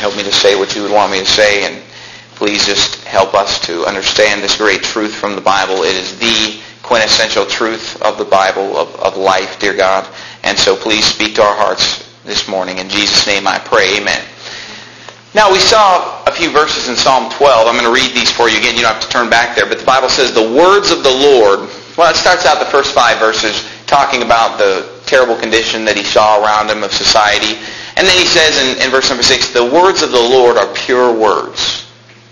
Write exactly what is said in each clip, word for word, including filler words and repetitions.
help me to say what you would want me to say, and please just help us to understand this great truth from the Bible. It is the quintessential truth of the Bible, of, of life, dear God. And so please speak to our hearts this morning. In Jesus' name I pray, amen. Now, we saw a few verses in Psalm twelve. I'm going to read these for you again. You don't have to turn back there. But the Bible says, the words of the Lord. Well, it starts out the first five verses talking about the terrible condition that he saw around him of society. And then he says in, in verse number six, the words of the Lord are pure words,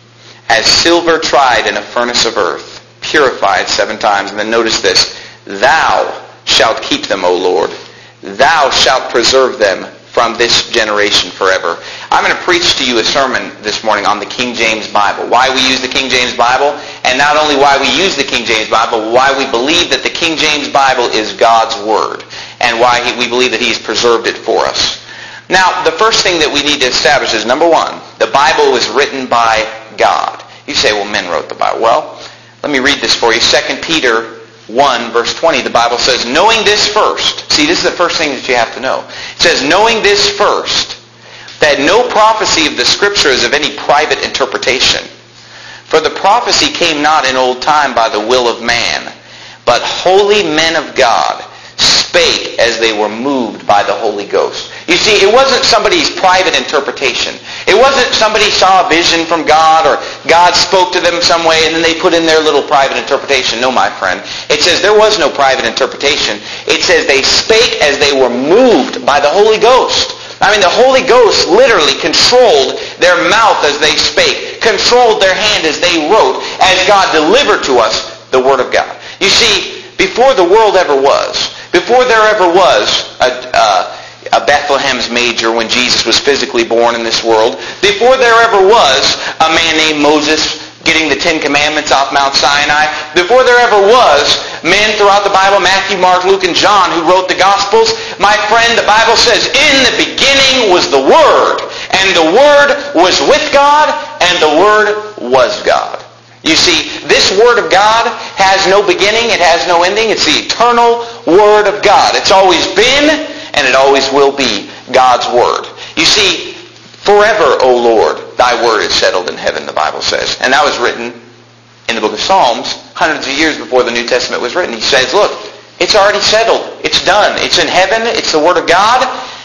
as silver tried in a furnace of earth, purified seven times. And then notice this, thou shalt keep them, O Lord. Thou shalt preserve them from this generation forever. I'm going to preach to you a sermon this morning on the King James Bible. Why we use the King James Bible, and not only why we use the King James Bible, but why we believe that the King James Bible is God's Word, and why he, we believe that He's preserved it for us. Now, the first thing that we need to establish is, number one, the Bible was written by God. You say, well, men wrote the Bible. Well, let me read this for you. Second Peter one, verse twenty, the Bible says, knowing this first. See, this is the first thing that you have to know. It says, knowing this first, that no prophecy of the Scripture is of any private interpretation. For the prophecy came not in old time by the will of man, but holy men of God spake as they were moved by the Holy Ghost. You see, it wasn't somebody's private interpretation. It wasn't somebody saw a vision from God, or God spoke to them some way and then they put in their little private interpretation. No, my friend. It says there was no private interpretation. It says they spake as they were moved by the Holy Ghost. I mean, the Holy Ghost literally controlled their mouth as they spake, controlled their hand as they wrote, as God delivered to us the Word of God. You see, before the world ever was, before there ever was a, uh, a Bethlehem's manger when Jesus was physically born in this world, before there ever was a man named Moses getting the Ten Commandments off Mount Sinai, before there ever was men throughout the Bible, Matthew, Mark, Luke, and John, who wrote the Gospels, my friend, the Bible says, in the beginning was the Word, and the Word was with God, and the Word was God. You see, this Word of God has no beginning, it has no ending. It's the eternal Word of God. It's always been, and it always will be God's Word. You see, forever, O Lord, thy Word is settled in heaven, the Bible says. And that was written in the book of Psalms hundreds of years before the New Testament was written. He says, look, it's already settled. It's done. It's in heaven. It's the Word of God.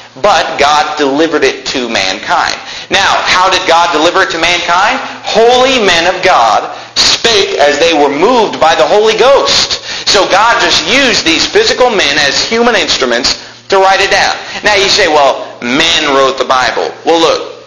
But God delivered it to mankind. Now, how did God deliver it to mankind? Holy men of God spake as they were moved by the Holy Ghost. So God just used these physical men as human instruments to write it down. Now you say, well, men wrote the Bible. Well, look.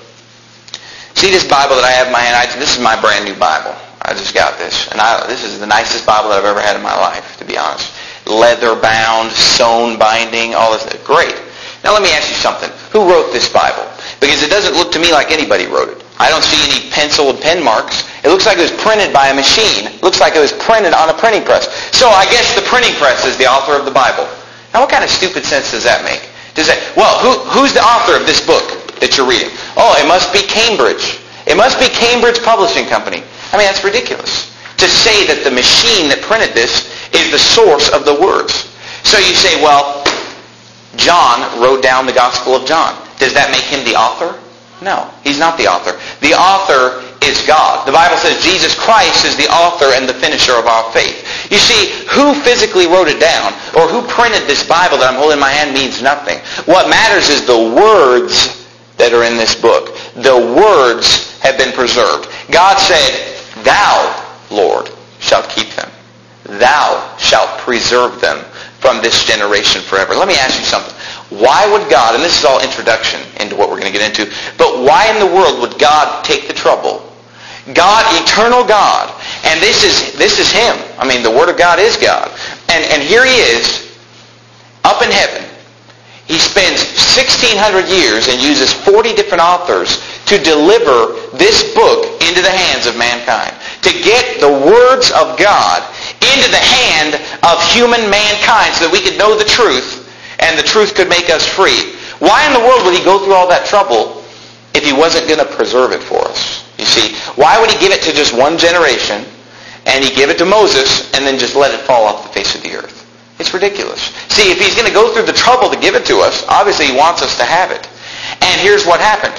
See this Bible that I have in my hand? I, this is my brand new Bible. I just got this. And I, this is the nicest Bible that I've ever had in my life, to be honest. Leather bound, sewn binding, all this. Great. Now let me ask you something. Who wrote this Bible? Because it doesn't look to me like anybody wrote it. I don't see any pencil and pen marks. It looks like it was printed by a machine. It looks like it was printed on a printing press. So I guess the printing press is the author of the Bible. Now what kind of stupid sense does that make? Does that, well, who, who's the author of this book that you're reading? Oh, it must be Cambridge. It must be Cambridge Publishing Company. I mean, that's ridiculous. To say that the machine that printed this is the source of the words. So you say, well, John wrote down the Gospel of John. Does that make him the author? No, he's not the author. The author is God. The Bible says Jesus Christ is the author and the finisher of our faith. You see, who physically wrote it down or who printed this Bible that I'm holding in my hand means nothing. What matters is the words that are in this book. The words have been preserved. God said, thou, Lord, shalt keep them. Thou shalt preserve them from this generation forever. Let me ask you something. Why would God, and this is all introduction into what we're going to get into, but why in the world would God take the trouble? God, eternal God, and this is this is Him. I mean, the Word of God is God. And, and here He is, up in heaven. He spends sixteen hundred years and uses forty different authors to deliver this book into the hands of mankind. To get the words of God into the hand of human mankind so that we could know the truth and the truth could make us free. Why in the world would He go through all that trouble if He wasn't going to preserve it for us? You see, why would He give it to just one generation and He give it to Moses and then just let it fall off the face of the earth? It's ridiculous. See, if He's going to go through the trouble to give it to us, obviously He wants us to have it. And here's what happened.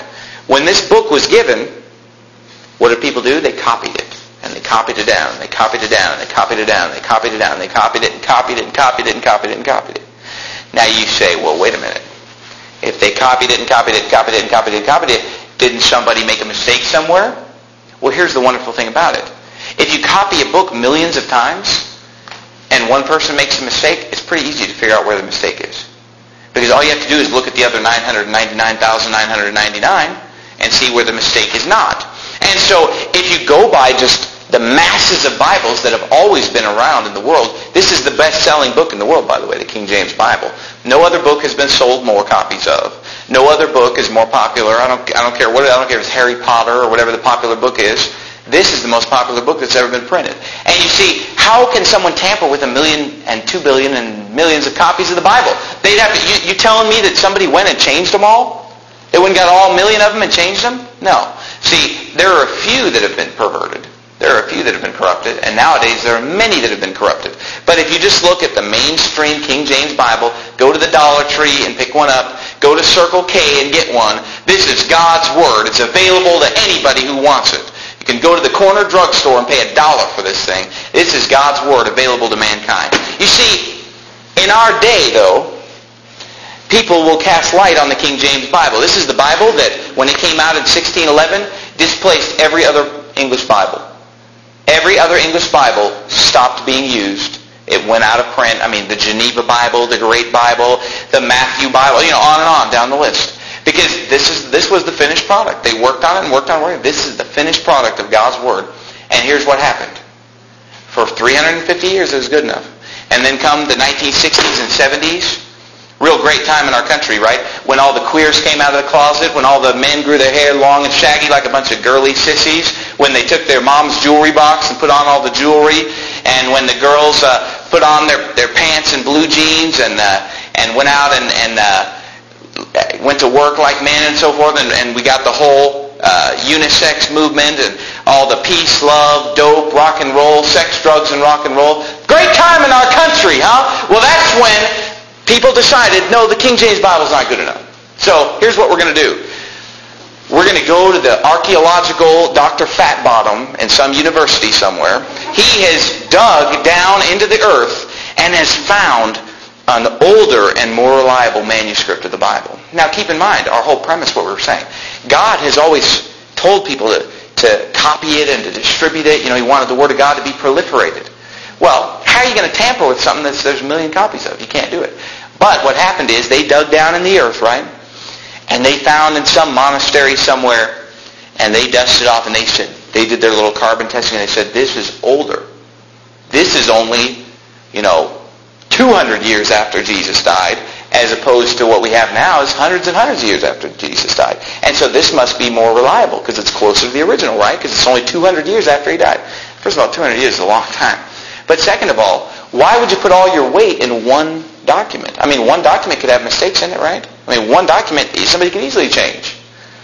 When this book was given, what did people do? They copied it. And they copied it down, they copied it down, they copied it down, they copied it down, they copied it and copied it and copied it and copied it and copied it. Now you say, well, wait a minute. If they copied it and copied it and copied it and copied it and copied it, didn't somebody make a mistake somewhere? Well, here's the wonderful thing about it. If you copy a book millions of times and one person makes a mistake, it's pretty easy to figure out where the mistake is. Because all you have to do is look at the other nine hundred ninety-nine thousand nine hundred ninety-nine and see where the mistake is not. And so if you go by just the masses of Bibles that have always been around in the world, this is the best-selling book in the world, by the way, the King James Bible. No other book has been sold more copies of. No other book is more popular. I don't, I don't care what, I don't care if it's Harry Potter or whatever the popular book is. This is the most popular book that's ever been printed. And you see, how can someone tamper with a million and two billion and millions of copies of the Bible? They'd have to, you, you telling me that somebody went and changed them all? They went and got all million of them and changed them? No. See, there are a few that have been perverted. There are a few that have been corrupted, and nowadays there are many that have been corrupted. But if you just look at the mainstream King James Bible, go to the Dollar Tree and pick one up, go to Circle K and get one, this is God's Word. It's available to anybody who wants it. You can go to the corner drugstore and pay a dollar for this thing. This is God's Word available to mankind. You see, in our day, though, people will cast light on the King James Bible. This is the Bible that, when it came out in sixteen eleven, displaced every other English Bible. Every other English Bible stopped being used. It went out of print. I mean, the Geneva Bible, the Great Bible, the Matthew Bible, you know, on and on down the list. Because this is this was the finished product. They worked on it and worked on it. This is the finished product of God's Word. And here's what happened. For three hundred fifty years, it was good enough. And then come the nineteen sixties and seventies. Real great time in our country, right? When all the queers came out of the closet, when all the men grew their hair long and shaggy like a bunch of girly sissies, when they took their mom's jewelry box and put on all the jewelry, and when the girls uh, put on their, their pants and blue jeans and uh, and went out and, and uh, went to work like men and so forth, and, and we got the whole uh, unisex movement and all the peace, love, dope, rock and roll, sex, drugs, and rock and roll. Great time in our country, huh? Well, that's when people decided, no, the King James Bible's not good enough. So here's what we're going to do. We're going to go to the archaeological Doctor Fatbottom in some university somewhere. He has dug down into the earth and has found an older and more reliable manuscript of the Bible. Now keep in mind, our whole premise, what we were saying. God has always told people to, to copy it and to distribute it. You know, He wanted the Word of God to be proliferated. Well, how are you going to tamper with something that there's a million copies of? You can't do it. But what happened is they dug down in the earth, right? And they found in some monastery somewhere, and they dusted off, and they said, they did their little carbon testing, and they said, this is older. This is only, you know, two hundred years after Jesus died, as opposed to what we have now is hundreds and hundreds of years after Jesus died. And so this must be more reliable, because it's closer to the original, right? Because it's only two hundred years after He died. First of all, two hundred years is a long time. But second of all, why would you put all your weight in one document? I mean, one document could have mistakes in it, right? I mean, one document, somebody could easily change.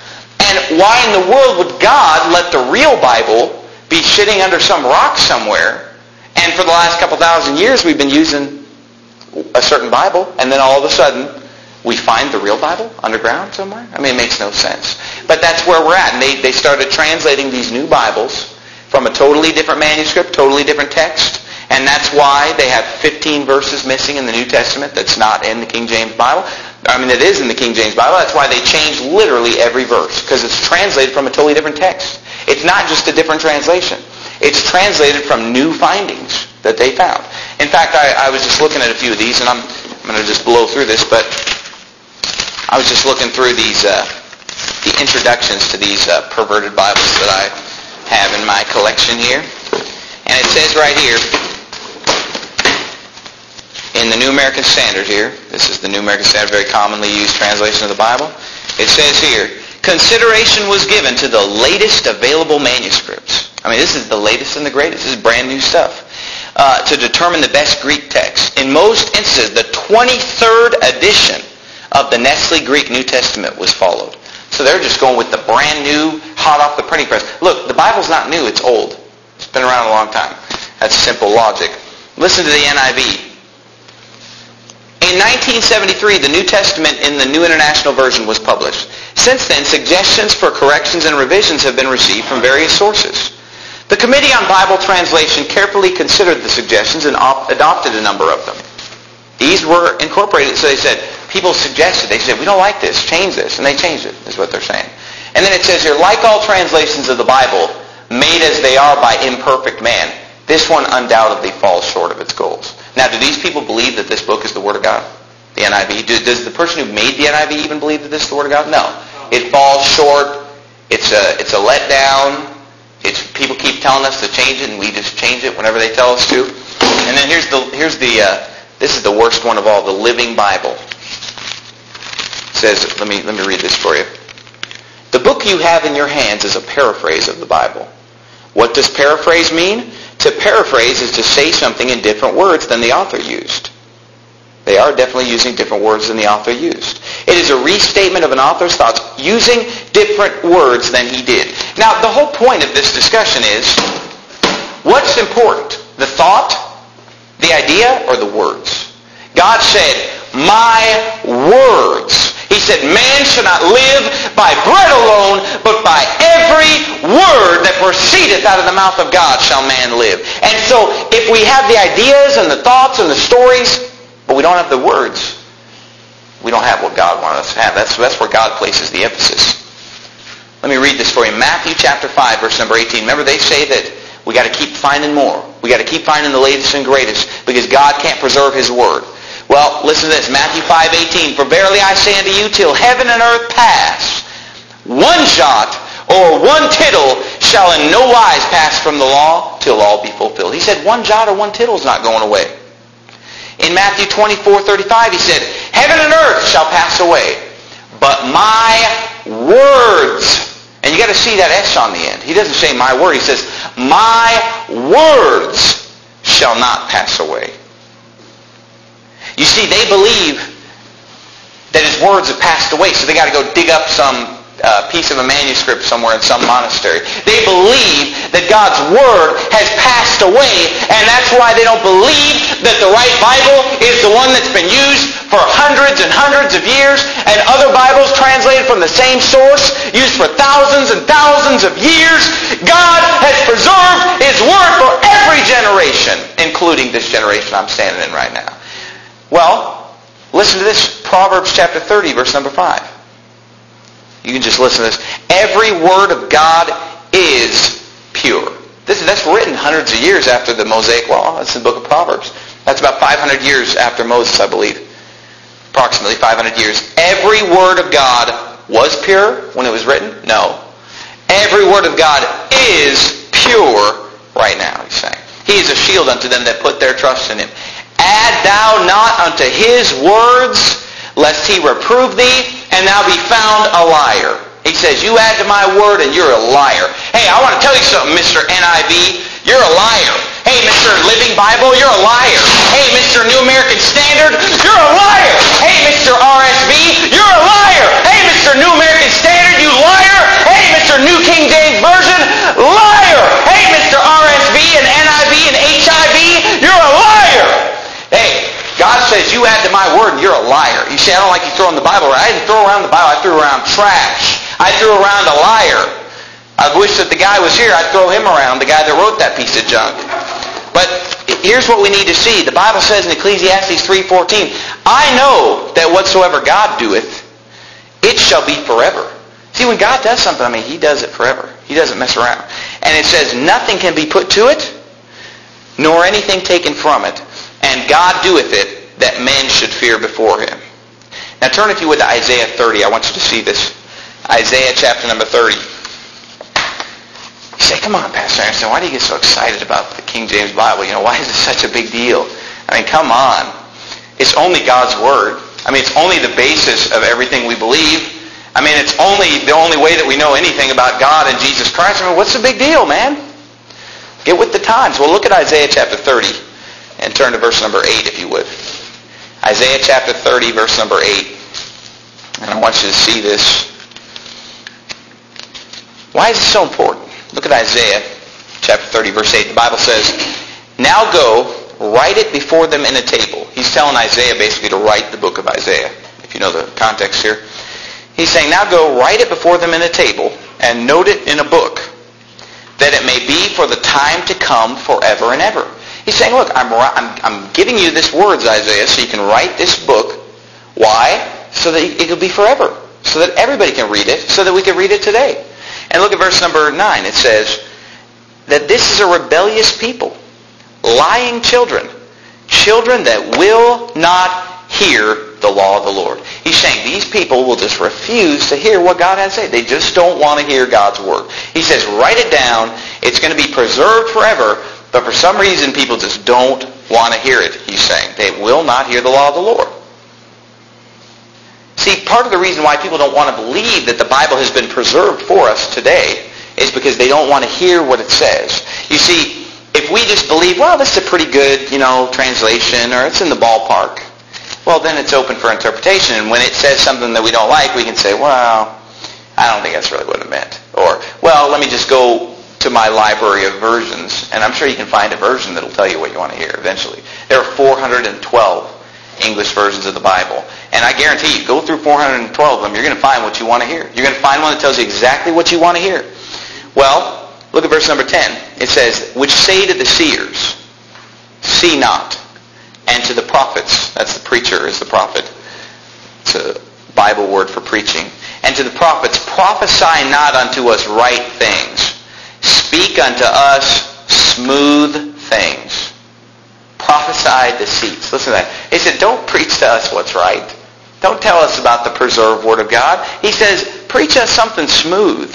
And why in the world would God let the real Bible be sitting under some rock somewhere, and for the last couple thousand years we've been using a certain Bible, and then all of a sudden we find the real Bible underground somewhere? I mean, it makes no sense. But that's where we're at. And they, they started translating these new Bibles from a totally different manuscript, totally different text. And that's why they have fifteen verses missing in the New Testament that's not in the King James Bible. I mean, it is in the King James Bible. That's why they change literally every verse, because it's translated from a totally different text. It's not just a different translation. It's translated from new findings that they found. In fact, I, I was just looking at a few of these, and I'm, I'm going to just blow through this, but I was just looking through these, uh, the introductions to these uh, perverted Bibles that I have in my collection here. And it says right here, in the New American Standard here, this is the New American Standard, very commonly used translation of the Bible. It says here, consideration was given to the latest available manuscripts. I mean, this is the latest and the greatest. This is brand new stuff. Uh, to determine the best Greek text. In most instances, the twenty-third edition of the Nestle Greek New Testament was followed. So they're just going with the brand new, hot off the printing press. Look, the Bible's not new, it's old. It's been around a long time. That's simple logic. Listen to the N I V. In nineteen seventy-three, the New Testament in the New International Version was published. Since then, suggestions for corrections and revisions have been received from various sources. The Committee on Bible Translation carefully considered the suggestions and op- adopted a number of them. These were incorporated, so they said, people suggested, they said, we don't like this, change this, and they changed it, is what they're saying. And then it says here, like all translations of the Bible, made as they are by imperfect man, this one undoubtedly falls short of its goals. Now, do these people believe that this book is the Word of God? The N I V? Do, does the person who made the N I V even believe that this is the Word of God? No. It falls short. It's a, it's a letdown. It's, people keep telling us to change it, and we just change it whenever they tell us to. And then here's the, here's the uh, this is the worst one of all, the Living Bible. It says, let me, let me read this for you. The book you have in your hands is a paraphrase of the Bible. What does paraphrase mean? To paraphrase is to say something in different words than the author used. They are definitely using different words than the author used. It is a restatement of an author's thoughts using different words than he did. Now, the whole point of this discussion is, what's important? The thought, the idea, or the words? God said, my words. He said, man shall not live by bread alone, but by every word that proceedeth out of the mouth of God shall man live. And so, if we have the ideas and the thoughts and the stories, but we don't have the words, we don't have what God wanted us to have. That's, that's where God places the emphasis. Let me read this for you. Matthew chapter five, verse number eighteen. Remember, they say that we got to keep finding more. We got to keep finding the latest and greatest because God can't preserve His Word. Well, listen to this. Matthew five eighteen. For verily I say unto you, till heaven and earth pass, one jot or one tittle shall in no wise pass from the law till all be fulfilled. He said one jot or one tittle is not going away. In Matthew twenty-four thirty-five, he said, heaven and earth shall pass away, but my words, and you got to see that S on the end. He doesn't say my word. He says, my words shall not pass away. You see, they believe that his words have passed away, so they got to go dig up some uh, piece of a manuscript somewhere in some monastery. They believe that God's Word has passed away, and that's why they don't believe that the right Bible is the one that's been used for hundreds and hundreds of years, and other Bibles translated from the same source, used for thousands and thousands of years. God has preserved His Word for every generation, including this generation I'm standing in right now. Well, listen to this, Proverbs chapter thirty, verse number five. You can just listen to this. Every word of God is pure. This, that's written hundreds of years after the Mosaic Law. That's in the book of Proverbs. That's about five hundred years after Moses, I believe. Approximately five hundred years. Every word of God was pure when it was written? No. Every word of God is pure right now, he's saying. He is a shield unto them that put their trust in Him. Add thou not unto His words, lest He reprove thee, and thou be found a liar. He says, you add to my word and you're a liar. Hey, I want to tell you something, Mister N I V. You're a liar. Hey, Mister Living Bible, you're a liar. Hey, Mister New American Standard, you're a liar. Hey, Mister R S V, you're a liar. Hey, Mister New American Standard, you liar. Hey, Mister New King James Version, liar. Hey, Mister R S V and N I V and H I V, you're a liar. Hey, God says, you add to my word and you're a liar. You say, I don't like you throwing the Bible around. I didn't throw around the Bible. I threw around trash. I threw around a liar. I wish that the guy was here. I'd throw him around, the guy that wrote that piece of junk. But here's what we need to see. The Bible says in Ecclesiastes three fourteen, I know that whatsoever God doeth, it shall be forever. See, when God does something, I mean, He does it forever. He doesn't mess around. And it says, nothing can be put to it, nor anything taken from it. And God doeth it, that men should fear before Him. Now turn, if you would, to Isaiah thirty. I want you to see this. Isaiah chapter number thirty. You say, come on, Pastor Anderson, why do you get so excited about the King James Bible? You know, why is it such a big deal? I mean, come on. It's only God's Word. I mean, it's only the basis of everything we believe. I mean, it's only the only way that we know anything about God and Jesus Christ. I mean, what's the big deal, man? Get with the times. Well, look at Isaiah chapter thirty. And turn to verse number eight, if you would. Isaiah chapter thirty, verse number eight. And I want you to see this. Why is it so important? Look at Isaiah chapter thirty, verse eight. The Bible says, now go, write it before them in a table. He's telling Isaiah basically to write the book of Isaiah, if you know the context here. He's saying, now go write it before them in a table and note it in a book, that it may be for the time to come forever and ever. He's saying, look, I'm, I'm, I'm giving you this words, Isaiah, so you can write this book. Why? So that it will be forever. So that everybody can read it, so that we can read it today. And look at verse number nine. It says that this is a rebellious people, lying children, children that will not hear the law of the Lord. He's saying these people will just refuse to hear what God has to say. They just don't want to hear God's word. He says, write it down. It's going to be preserved forever. But for some reason, people just don't want to hear it, he's saying. They will not hear the law of the Lord. See, part of the reason why people don't want to believe that the Bible has been preserved for us today is because they don't want to hear what it says. You see, if we just believe, well, this is a pretty good, you know, translation, or it's in the ballpark, well, then it's open for interpretation. And when it says something that we don't like, we can say, well, I don't think that's really what it meant. Or, well, let me just go to my library of versions, and I'm sure you can find a version that will tell you what you want to hear eventually. There are four hundred twelve English versions of the Bible. And I guarantee you, go through four hundred twelve of them, you're going to find what you want to hear. You're going to find one that tells you exactly what you want to hear. Well, look at verse number ten. It says, which say to the seers, see not, and to the prophets, that's the preacher is the prophet. It's a Bible word for preaching. And to the prophets, prophesy not unto us right things. Speak unto us smooth things. Prophesy deceits. Listen to that. He said, don't preach to us what's right. Don't tell us about the preserved Word of God. He says, preach us something smooth.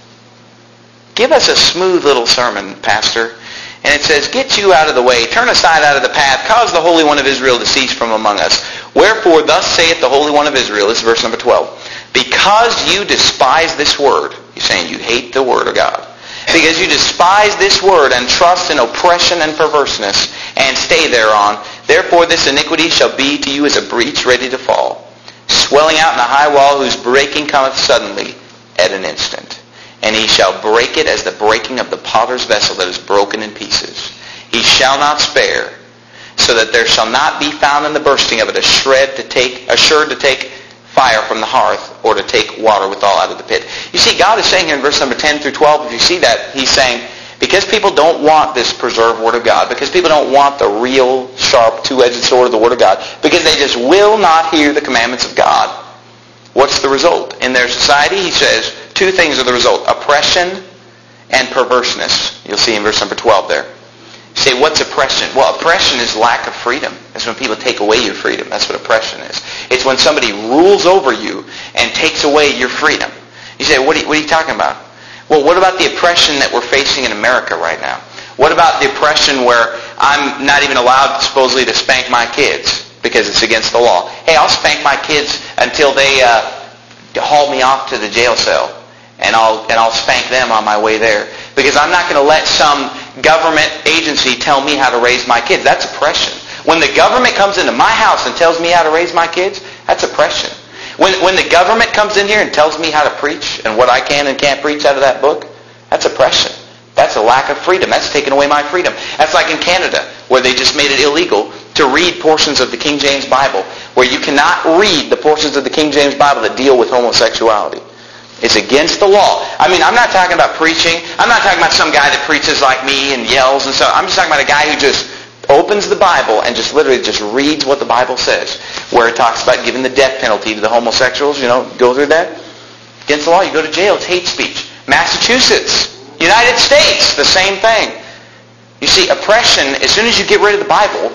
Give us a smooth little sermon, Pastor. And it says, get you out of the way. Turn aside out of the path. Cause the Holy One of Israel to cease from among us. Wherefore, thus saith the Holy One of Israel. This is verse number twelve. Because you despise this Word. He's saying you hate the Word of God. Because you despise this word and trust in oppression and perverseness and stay thereon. Therefore this iniquity shall be to you as a breach ready to fall, swelling out in a high wall whose breaking cometh suddenly at an instant. And he shall break it as the breaking of the potter's vessel that is broken in pieces. He shall not spare, so that there shall not be found in the bursting of it a shred to take, assured to take fire from the hearth, or to take water withal out of the pit. You see, God is saying here in verse number ten through twelve, if you see that, he's saying, because people don't want this preserved Word of God, because people don't want the real, sharp, two-edged sword of the Word of God, because they just will not hear the commandments of God, what's the result? In their society, he says, two things are the result, oppression and perverseness. You'll see in verse number twelve there. You say, what's oppression? Well, oppression is lack of freedom. It's when people take away your freedom. That's what oppression is. It's when somebody rules over you and takes away your freedom. You say, what are you, what are you talking about? Well, what about the oppression that we're facing in America right now? What about the oppression where I'm not even allowed, supposedly, to spank my kids because it's against the law? Hey, I'll spank my kids until they uh, haul me off to the jail cell, and I'll and I'll spank them on my way there, because I'm not going to let some government agency tell me how to raise my kids. That's oppression. When the government comes into my house and tells me how to raise my kids, that's oppression. When, when the government comes in here and tells me how to preach and what I can and can't preach out of that book, that's oppression. That's a lack of freedom. That's taking away my freedom. That's like in Canada, where they just made it illegal to read portions of the King James Bible, where you cannot read the portions of the King James Bible that deal with homosexuality. It's against the law. I mean, I'm not talking about preaching. I'm not talking about some guy that preaches like me and yells and so. I'm just talking about a guy who just opens the Bible and just literally just reads what the Bible says, where it talks about giving the death penalty to the homosexuals. You know, go through that. Against the law, you go to jail. It's hate speech. Massachusetts, United States, the same thing. You see, oppression, as soon as you get rid of the Bible,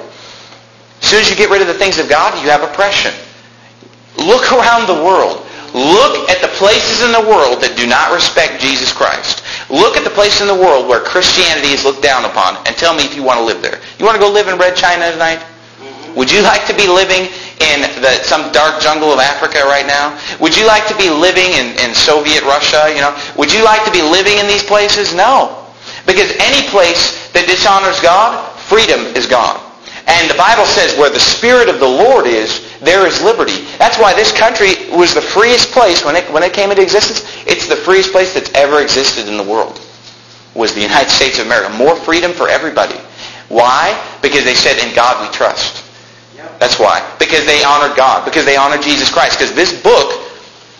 as soon as you get rid of the things of God, you have oppression. Look around the world. Look at the places in the world that do not respect Jesus Christ. Look at the places in the world where Christianity is looked down upon, and tell me if you want to live there. You want to go live in Red China tonight? Mm-hmm. Would you like to be living in the, some dark jungle of Africa right now? Would you like to be living in, in Soviet Russia? You know, would you like to be living in these places? No. Because any place that dishonors God, freedom is gone. And the Bible says where the Spirit of the Lord is, there is liberty. That's why this country was the freest place when it, when it came into existence. It's the freest place that's ever existed in the world, was the United States of America. More freedom for everybody. Why? Because they said, in God we trust. That's why. Because they honored God. Because they honored Jesus Christ. Because this book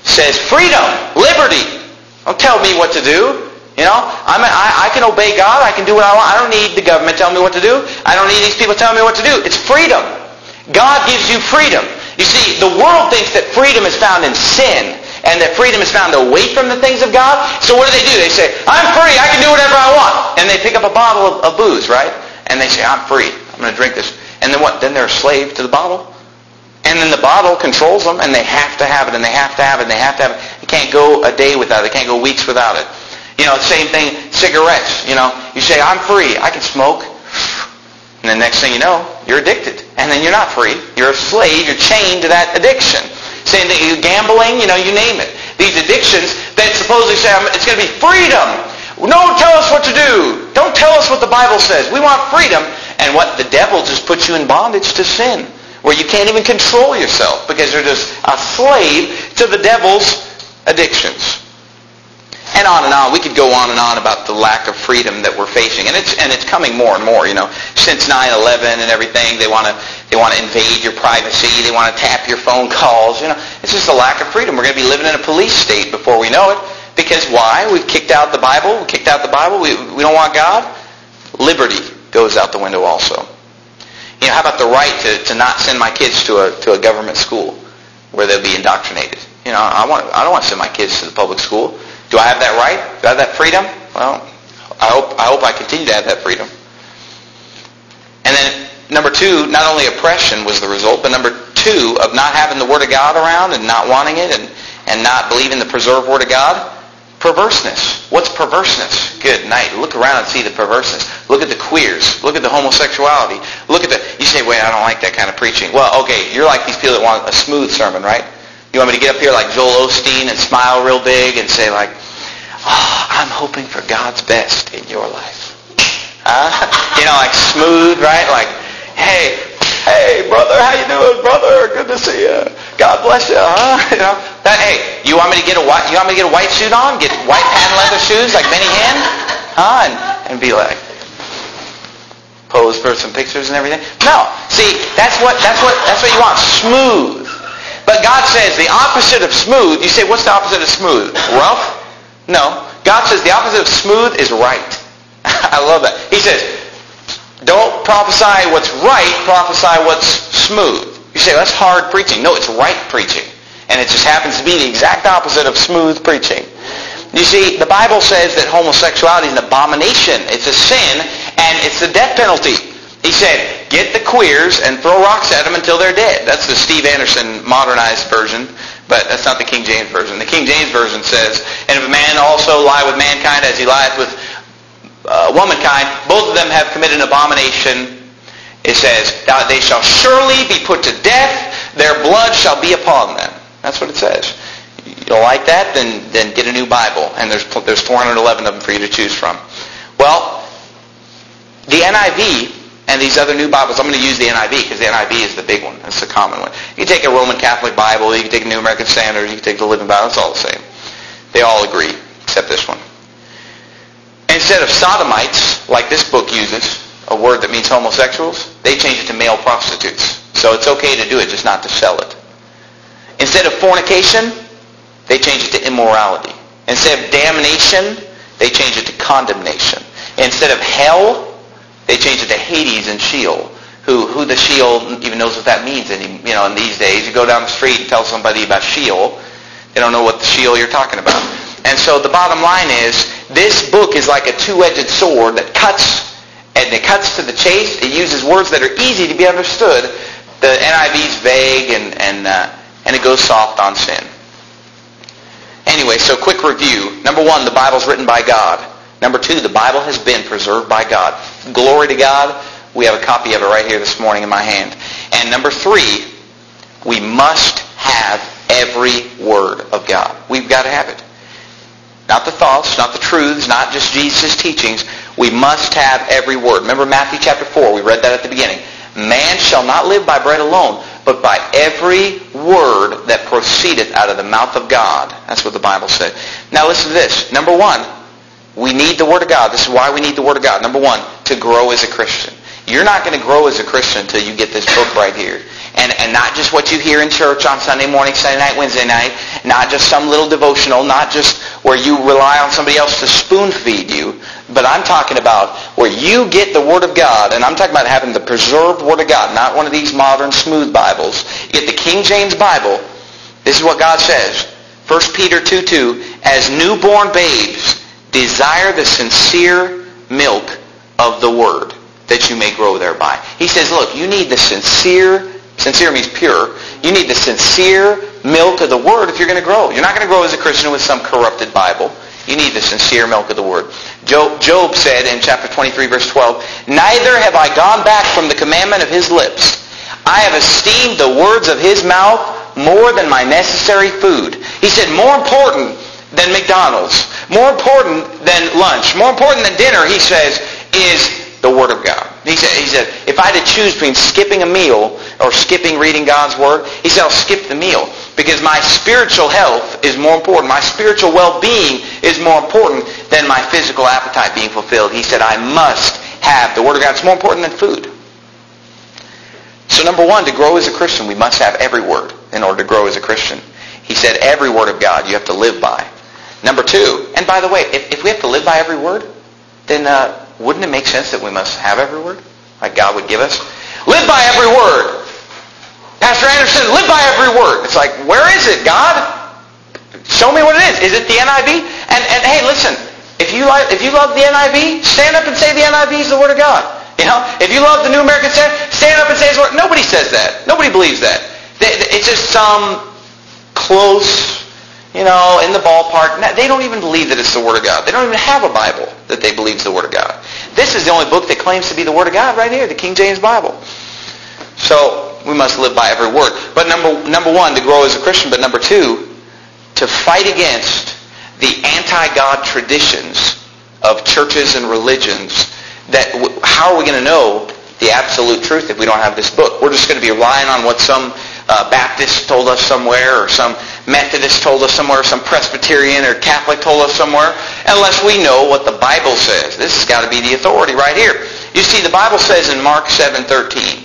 says freedom, liberty. Don't tell me what to do. You know, I'm a, I, I can obey God. I can do what I want. I don't need the government telling me what to do. I don't need these people telling me what to do. It's freedom. God gives you freedom. You see, the world thinks that freedom is found in sin and that freedom is found away from the things of God. So what do they do? They say, I'm free. I can do whatever I want. And they pick up a bottle of, of booze, right? And they say, I'm free. I'm going to drink this. And then what? Then they're a slave to the bottle. And then the bottle controls them, and they have to have it, and they have to have it, and they have to have it. They can't go a day without it. They can't go weeks without it. You know, same thing, cigarettes. You know, you say, I'm free. I can smoke. And the next thing you know, you're addicted. And then you're not free. You're a slave. You're chained to that addiction. Same thing, you gambling, you know, you name it. These addictions that supposedly say it's going to be freedom. No, tell us what to do. Don't tell us what the Bible says. We want freedom. And what the devil just puts you in bondage to sin, where you can't even control yourself because you're just a slave to the devil's addictions. And on and on. We could go on and on about the lack of freedom that we're facing. And it's and it's coming more and more, you know. Since nine eleven and everything, they want to they want to invade your privacy. They want to tap your phone calls. You know, it's just a lack of freedom. We're going to be living in a police state before we know it. Because why? We've kicked out the Bible. We kicked out the Bible. We we don't want God. Liberty goes out the window also. You know, how about the right to, to not send my kids to a to a government school where they'll be indoctrinated? You know, I want I don't want to send my kids to the public school. Do I have that right? Do I have that freedom? Well, I hope I hope I continue to have that freedom. And then number two, not only oppression was the result, but number two of not having the Word of God around and not wanting it and, and not believing the preserved Word of God, perverseness. What's perverseness? Good night. Look around and see the perverseness. Look at the queers. Look at the homosexuality. Look at the... You say, wait, I don't like that kind of preaching. Well, okay, you're like these people that want a smooth sermon, right? You want me to get up here like Joel Osteen and smile real big and say like, oh, I'm hoping for God's best in your life. Huh? You know, like smooth, right? Like, hey, hey, brother, how you doing, brother? Good to see you. God bless you, huh? You know, that, hey, you want me to get a white, you want me to get a white suit on? Get white patent leather shoes like Benny Hinn? Huh? And, and be like, pose for some pictures and everything? No. See, that's what, that's what, that's what you want. Smooth. But God says the opposite of smooth. You say, what's the opposite of smooth? Rough? No. God says the opposite of smooth is right. I love that. He says, don't prophesy what's right, prophesy what's smooth. You say, that's hard preaching. No, it's right preaching. And it just happens to be the exact opposite of smooth preaching. You see, the Bible says that homosexuality is an abomination. It's a sin, and it's the death penalty. He said, get the queers and throw rocks at them until they're dead. That's the Steve Anderson modernized version, but that's not the King James Version. The King James Version says, and if a man also lie with mankind as he lieth with uh, womankind, both of them have committed an abomination. It says, they shall surely be put to death, their blood shall be upon them. That's what it says. You don't like that? Then, then get a new Bible, and there's, there's four hundred eleven of them for you to choose from. Well, the N I V... and these other new Bibles, I'm going to use the N I V because the N I V is the big one. That's the common one. You can take a Roman Catholic Bible, you can take a New American Standard, you can take the Living Bible. It's all the same. They all agree, except this one. Instead of sodomites, like this book uses, a word that means homosexuals, they change it to male prostitutes. So it's okay to do it, just not to sell it. Instead of fornication, they change it to immorality. Instead of damnation, they change it to condemnation. Instead of hell, they changed it to Hades and Sheol. Who, who the Sheol even knows what that means? Any, you know, in these days, you go down the street and tell somebody about Sheol, they don't know what the Sheol you're talking about. And so the bottom line is, this book is like a two-edged sword that cuts, and it cuts to the chase. It uses words that are easy to be understood. The N I V's vague, and and uh, and it goes soft on sin. Anyway, so quick review. Number one, the Bible's written by God. Number two, the Bible has been preserved by God. Glory to God. We have a copy of it right here this morning in my hand. And number three, we must have every word of God. We've got to have it. Not the thoughts, not the truths, not just Jesus' teachings. We must have every word. Remember Matthew chapter four, we read that at the beginning. Man shall not live by bread alone, but by every word that proceedeth out of the mouth of God. That's what the Bible said. Now listen to this. Number one, we need the Word of God. This is why we need the Word of God. Number one, to grow as a Christian. You're not going to grow as a Christian until you get this book right here. And, and not just what you hear in church on Sunday morning, Sunday night, Wednesday night. Not just some little devotional. Not just where you rely on somebody else to spoon feed you. But I'm talking about where you get the Word of God. And I'm talking about having the preserved Word of God. Not one of these modern smooth Bibles. You get the King James Bible. This is what God says. First Peter two two. As newborn babes, desire the sincere milk of the Word, that you may grow thereby. He says, look, you need the sincere, sincere means pure, you need the sincere milk of the Word if you're going to grow. You're not going to grow as a Christian with some corrupted Bible. You need the sincere milk of the Word. Job, Job said in chapter twenty-three, verse twelve, neither have I gone back from the commandment of his lips. I have esteemed the words of his mouth more than my necessary food. He said, more important than McDonald's, more important than lunch, more important than dinner, he says, is the Word of God. He said, he said, if I had to choose between skipping a meal or skipping reading God's Word, he said, I'll skip the meal because my spiritual health is more important. My spiritual well-being is more important than my physical appetite being fulfilled. He said, I must have the Word of God. It's more important than food. So number one, to grow as a Christian, we must have every word in order to grow as a Christian. He said, every word of God you have to live by. Number two, and by the way, if, if we have to live by every word, then uh, wouldn't it make sense that we must have every word? Like God would give us? Live by every word. Pastor Anderson, live by every word. It's like, where is it, God? Show me what it is. Is it the N I V? And, and hey, listen, if you like, if you love the N I V, stand up and say the N I V is the Word of God. You know, if you love the New American Standard, stand up and say His Word. Nobody says that. Nobody believes that. It's just some close, you know, in the ballpark. They don't even believe that it's the Word of God. They don't even have a Bible that they believe is the Word of God. This is the only book that claims to be the Word of God right here, the King James Bible. So we must live by every word. But number number one, to grow as a Christian. But number two, to fight against the anti-God traditions of churches and religions. That how are we going to know the absolute truth if we don't have this book? We're just going to be relying on what some uh, Baptist told us somewhere, or some Methodist told us somewhere, or some Presbyterian or Catholic told us somewhere, unless we know what the Bible says. This has got to be the authority right here. You see, the Bible says in Mark seven thirteen,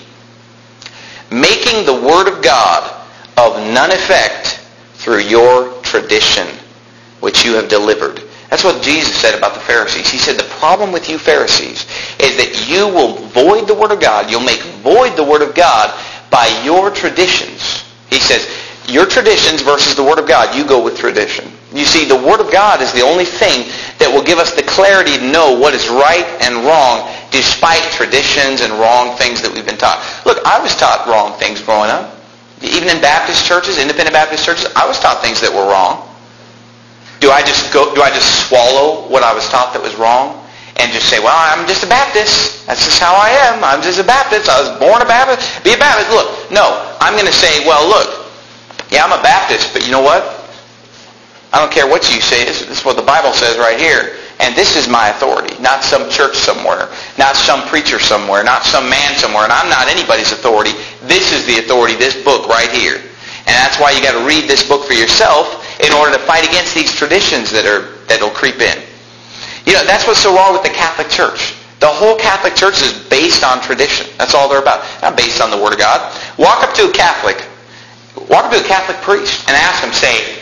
making the Word of God of none effect through your tradition, which you have delivered. That's what Jesus said about the Pharisees. He said, the problem with you Pharisees is that you will void the Word of God. You'll make void the Word of God by your traditions. He says, your traditions versus the Word of God. You go with tradition. You see, the Word of God is the only thing that will give us the clarity to know what is right and wrong despite traditions and wrong things that we've been taught. Look, I was taught wrong things growing up. Even in Baptist churches, independent Baptist churches, I was taught things that were wrong. Do I just go? Do I just swallow what I was taught that was wrong and just say, well, I'm just a Baptist. That's just how I am. I'm just a Baptist. I was born a Baptist. Be a Baptist. Look, no. I'm going to say, well, look, yeah, I'm a Baptist, but you know what? I don't care what you say. This, this is what the Bible says right here. And this is my authority, not some church somewhere, not some preacher somewhere, not some man somewhere. And I'm not anybody's authority. This is the authority, this book right here. And that's why you got to read this book for yourself in order to fight against these traditions that are that'll creep in. You know, that's what's so wrong with the Catholic Church. The whole Catholic Church is based on tradition. That's all they're about. Not based on the Word of God. Walk up to a Catholic, walk up to a Catholic priest and ask him, say,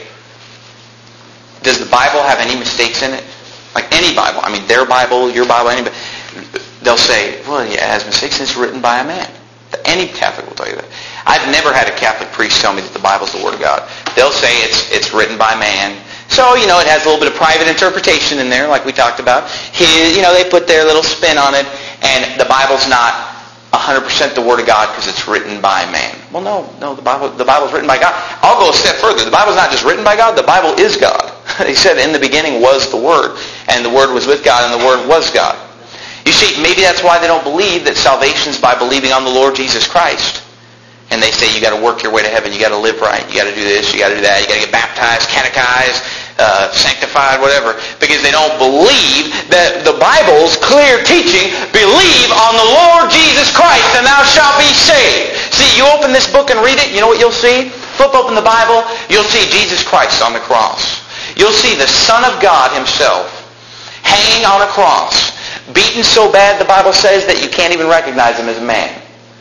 does the Bible have any mistakes in it? Like any Bible. I mean, their Bible, your Bible, anybody. They'll say, well, yeah, it has mistakes. It's written by a man. Any Catholic will tell you that. I've never had a Catholic priest tell me that the Bible's the Word of God. They'll say it's it's written by man. So, you know, it has a little bit of private interpretation in there, like we talked about. His, you know, they put their little spin on it, and the Bible's not one hundred percent the Word of God because it's written by man. Well, no, no, the Bible the Bible's written by God. I'll go a step further. The Bible's not just written by God, the Bible is God. He said, in the beginning was the Word, and the Word was with God, and the Word was God. You see, maybe that's why they don't believe that salvation's by believing on the Lord Jesus Christ. And they say you got to work your way to heaven, you got to live right, you got to do this, you got to do that, you got to get baptized, catechized, uh, sanctified, whatever. Because they don't believe that the Bible's clear teaching, believe on the Lord Jesus Christ and thou shalt be saved. See, you open this book and read it, you know what you'll see? Flip open the Bible, you'll see Jesus Christ on the cross. You'll see the Son of God Himself hanging on a cross. Beaten so bad, the Bible says, that you can't even recognize Him as a man. The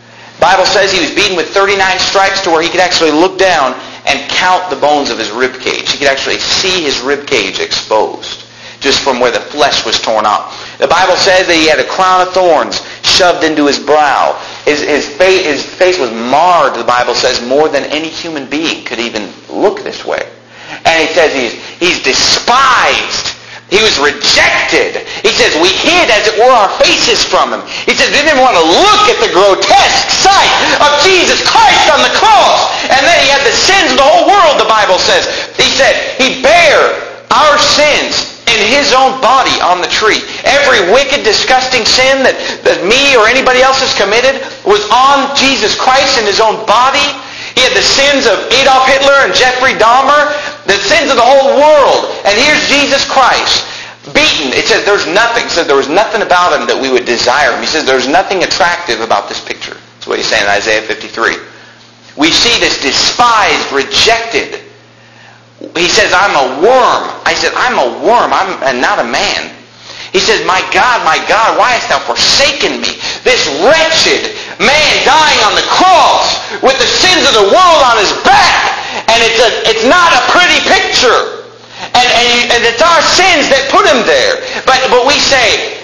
Bible says he was beaten with thirty-nine stripes to where he could actually look down and count the bones of his rib cage. He could actually see his rib cage exposed just from where the flesh was torn off. The Bible says that he had a crown of thorns shoved into his brow. His, his, face, his face was marred, the Bible says, more than any human being could even look this way. And he says he's, he's despised. He was rejected. He says we hid, as it were, our faces from him. He says they didn't want to look at the grotesque sight of Jesus Christ on the cross. And then he had the sins of the whole world, the Bible says. He said he bare our sins in his own body on the tree. Every wicked, disgusting sin that, that me or anybody else has committed was on Jesus Christ in his own body. He had the sins of Adolf Hitler and Jeffrey Dahmer, the sins of the whole world. And here's Jesus Christ, beaten. It says there's nothing. It says there was nothing about him that we would desire him. He says there's nothing attractive about this picture. That's what he's saying in Isaiah fifty-three. We see this despised, rejected. He says, I'm a worm. I said, I'm a worm. I'm not a man. He says, my God, my God, why hast thou forsaken me? This wretched man dying on the cross with the sins of the world on his back. And it's a, it's not a pretty picture. And, and, and it's our sins that put him there. But, but we say,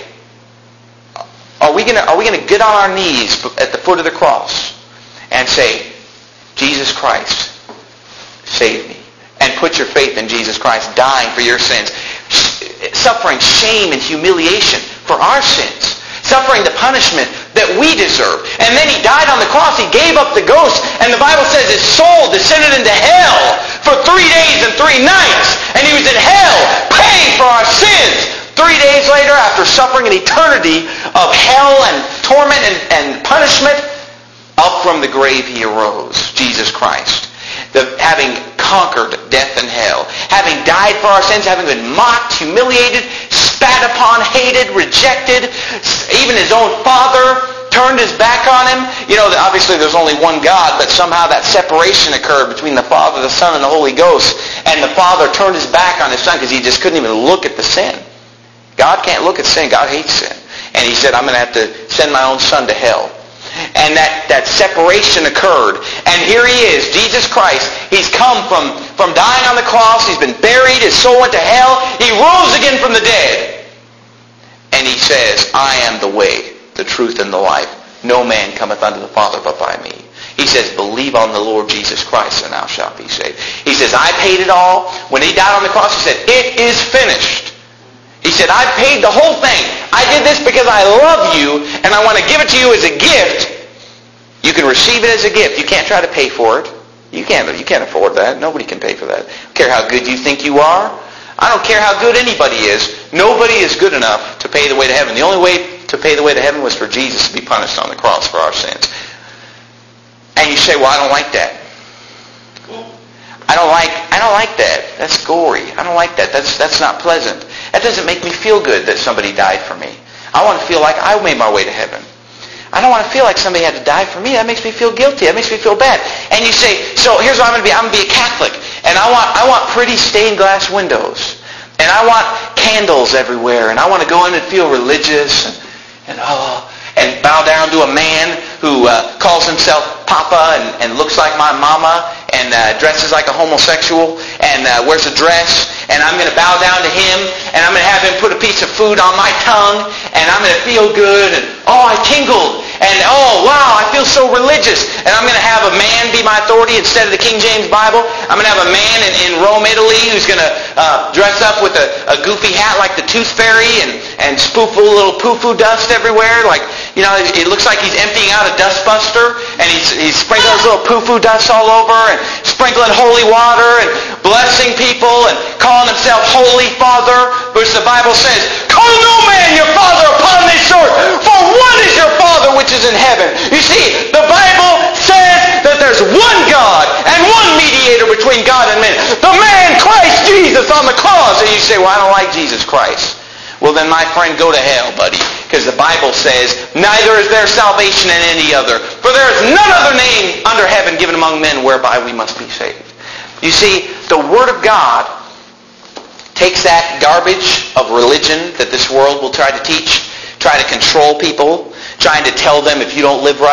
are we gonna, are we gonna get on our knees at the foot of the cross and say, Jesus Christ, save me? And put your faith in Jesus Christ dying for your sins, suffering shame and humiliation for our sins, suffering the punishment that we deserve. And then he died on the cross. He gave up the ghost. And the Bible says his soul descended into hell for three days and three nights. And he was in hell paying for our sins. Three days later, after suffering an eternity of hell and torment and, and punishment, up from the grave he arose, Jesus Christ. The, having conquered death and hell, having died for our sins, having been mocked, humiliated, spat upon, hated, rejected, even his own Father turned his back on him. You know, obviously there's only one God, but somehow that separation occurred between the Father, the Son, and the Holy Ghost, and the Father turned his back on his Son because he just couldn't even look at the sin. God can't look at sin. God hates sin. And he said, I'm going to have to send my own Son to hell. And that, that separation occurred. And here he is, Jesus Christ. He's come from, from dying on the cross. He's been buried. His soul went to hell. He rose again from the dead. And he says, I am the way, the truth, and the life. No man cometh unto the Father but by me. He says, believe on the Lord Jesus Christ and thou shalt be saved. He says, I paid it all. When he died on the cross, he said, it is finished. He said, I paid the whole thing. I did this because I love you, and I want to give it to you as a gift. You can receive it as a gift. You can't try to pay for it. You can't, you can't afford that. Nobody can pay for that. I don't care how good you think you are. I don't care how good anybody is. Nobody is good enough to pay the way to heaven. The only way to pay the way to heaven was for Jesus to be punished on the cross for our sins. And you say, well, I don't like that. I don't like I don't like that. That's gory. I don't like that. That's that's not pleasant. That doesn't make me feel good that somebody died for me. I want to feel like I made my way to heaven. I don't want to feel like somebody had to die for me. That makes me feel guilty. That makes me feel bad. And you say, so here's what I'm going to be. I'm going to be a Catholic. And I want I want pretty stained glass windows. And I want candles everywhere. And I want to go in and feel religious. And, and oh, and bow down to a man who uh, calls himself Papa and, and looks like my mama and uh, dresses like a homosexual and uh, wears a dress. And I'm going to bow down to him, and I'm going to have him put a piece of food on my tongue, and I'm going to feel good, and oh, I tingled, and oh, wow, I feel so religious. And I'm going to have a man be my authority instead of the King James Bible. I'm going to have a man in, in Rome, Italy, who's going to uh, dress up with a, a goofy hat like the Tooth Fairy and, and spoofle a little poo-poo dust everywhere. Like, you know, it, it looks like he's emptying out a dustbuster, and he's, he's sprinkling his little poo-poo dust all over, and sprinkling holy water, and blessing people, and calling himself Holy Father, which the Bible says, call no man your father upon this earth, for one is your Father which is in heaven. You see, the Bible says that there's one God and one mediator between God and men, the man Christ Jesus on the cross. And you say, well, I don't like Jesus Christ. Well, then, my friend, go to hell, buddy, because the Bible says, neither is there salvation in any other, for there is none other name under heaven given among men whereby we must be saved. You see, the Word of God takes that garbage of religion that this world will try to teach, try to control people, trying to tell them if you don't live right,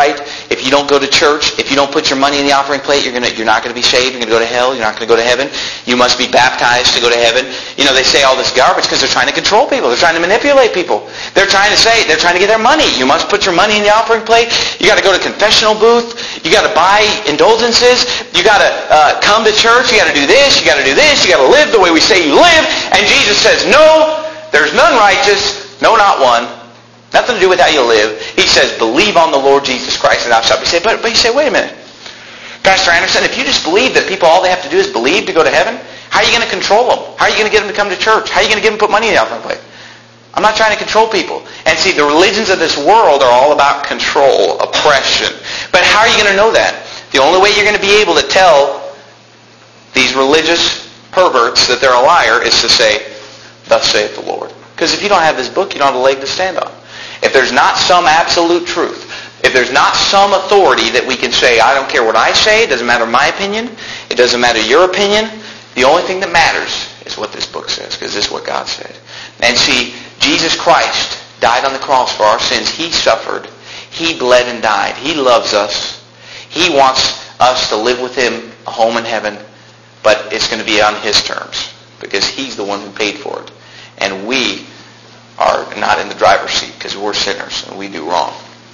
if you don't go to church, if you don't put your money in the offering plate, you're gonna, you're not going to be saved. You're going to go to hell. You're not going to go to heaven. You must be baptized to go to heaven. You know, they say all this garbage because they're trying to control people. They're trying to manipulate people. They're trying to say, they're trying to get their money. You must put your money in the offering plate. You got to go to confessional booth. You got to buy indulgences. You got to uh, come to church. You got to do this. You got to do this. You got to live the way we say you live. And Jesus says, no, there's none righteous. No, not one. Nothing to do with how you live. He says, believe on the Lord Jesus Christ and thou shalt be saved. But, but you say, wait a minute. Pastor Anderson, if you just believe that people, all they have to do is believe to go to heaven, how are you going to control them? How are you going to get them to come to church? How are you going to get them to put money in the offering plate? I'm not trying to control people. And see, the religions of this world are all about control, oppression. But how are you going to know that? The only way you're going to be able to tell these religious perverts that they're a liar is to say, thus saith the Lord. Because if you don't have this book, you don't have a leg to stand on. If there's not some absolute truth, if there's not some authority that we can say, I don't care what I say, it doesn't matter my opinion, it doesn't matter your opinion, the only thing that matters is what this book says, because this is what God said. And see, Jesus Christ died on the cross for our sins. He suffered. He bled and died. He loves us. He wants us to live with Him a home in heaven, but it's going to be on His terms, because He's the one who paid for it. And we are not in the driver's seat because we're sinners and we do wrong.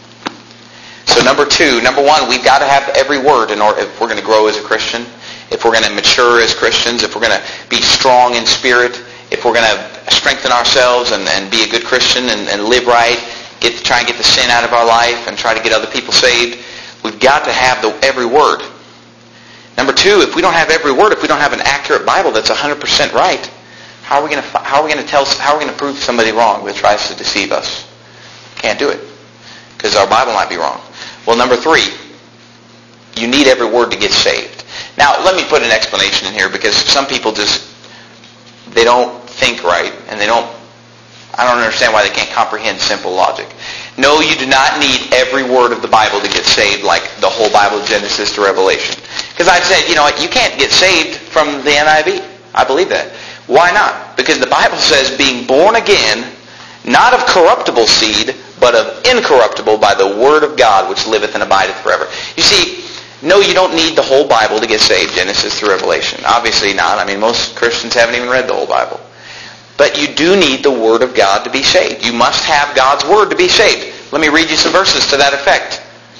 So number two, number one, we've got to have every word in order if we're going to grow as a Christian, if we're going to mature as Christians, if we're going to be strong in spirit, if we're going to strengthen ourselves and, and be a good Christian and, and live right, get try and get the sin out of our life and try to get other people saved, we've got to have the every word. Number two, if we don't have every word, if we don't have an accurate Bible that's one hundred percent right, How are we going to how are we going to tell how are we going to prove somebody wrong that tries to deceive us? Can't do it because our Bible might be wrong. Well, number three, you need every word to get saved. Now, let me put an explanation in here because some people just they don't think right and they don't. I don't understand why they can't comprehend simple logic. No, you do not need every word of the Bible to get saved, like the whole Bible, Genesis to Revelation. Because I've said, you know what, you can't get saved from the N I V. I believe that. Why not? Because the Bible says being born again, not of corruptible seed, but of incorruptible by the word of God, which liveth and abideth forever. You see, no, you don't need the whole Bible to get saved, Genesis through Revelation. Obviously not. I mean, most Christians haven't even read the whole Bible. But you do need the Word of God to be saved. You must have God's Word to be saved. Let me read you some verses to that effect.